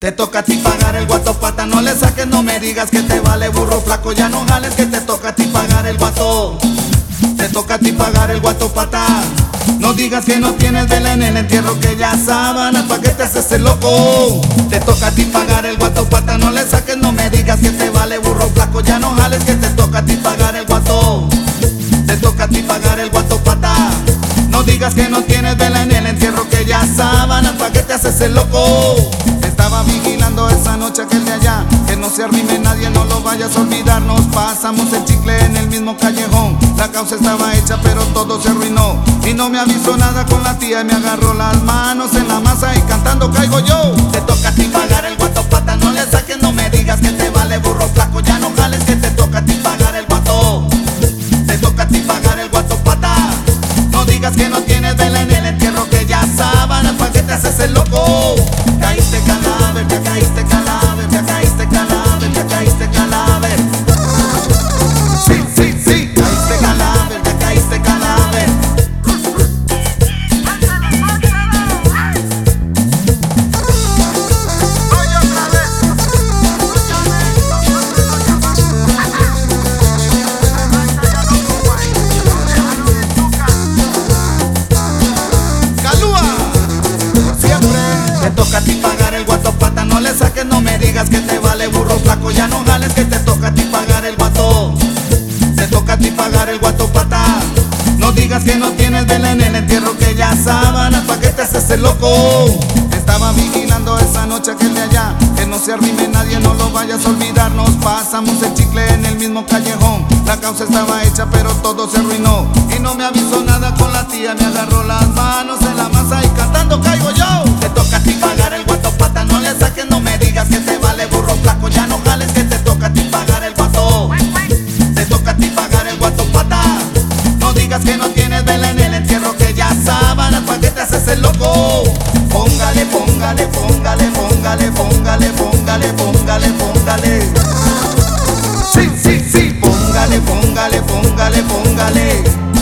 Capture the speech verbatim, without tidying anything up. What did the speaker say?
Te toca a ti pagar el guato pata, no le saques, no me digas que te vale burro flaco, ya no jales que te toca a ti pagar el guato. Te toca a ti pagar el guato pata, no digas que no tienes vela en el entierro, que ya sábanas, pa' que te haces el loco. Te toca a ti pagar el guato pata, no le saques, no me digas que te vale burro flaco, ya no jales que te toca a ti pagar el guato. Te toca a ti pagar el guato pata, no digas que no tienes vela en el entierro, que ya sábanas, pa' que te haces el loco. Estaba vigilando esa noche aquel de allá, que no se arrime nadie, no lo vayas a olvidar. Nos pasamos el chicle en el mismo callejón, la causa estaba hecha pero todo se arruinó. Y no me avisó nada con la tía y me agarró las manos en la masa y cantando caigo yo. Te toca a ti pagar el guato pata, no le saques, no me digas que te vale burro flaco, ya no jales que te toca a ti pagar el guato. Te toca a ti pagar el guato pata, no digas que no tienes vela en el entierro, que ya sábanas, pa' que te haces el loco. Caíste cadáver, ya caíste cadáver, ya caíste cadáver, ya caíste cadáver. Sí, sí, sí, caíste cadáver, ya caíste cadáver. Oye otra vez. Calúa, siempre. Te toca a ti pagar el guato pata, no le saques, no me digas que te vale burro flaco, ya no jales que te toca a ti pagar el guato. Te toca a ti pagar el guato pata, no digas que no tienes vela en el entierro, que ya sábanas, pa' que te haces el loco. Estaba vigilando esa noche aquel de allá, que no se arrime nadie, no lo vayas a olvidar. Nos pasamos el chicle en el mismo callejón, la causa estaba hecha pero todo se arruinó. Y no me avisó nada con la tía, me agarró las manos en la masa y cantando caigo yo. Te toca a ti pagar el guato pata, no le saques, no me digas que te vale burro flaco, ya no jales que te toca a ti pagar el guato. Te toca a ti pagar el guato pata, no digas que no tienes vela en el entierro, que ya sábanas, pa' que te haces el loco. Póngale, póngale, póngale, póngale, póngale, póngale, póngale, póngale. Sí, sí, sí, póngale, póngale, póngale, póngale.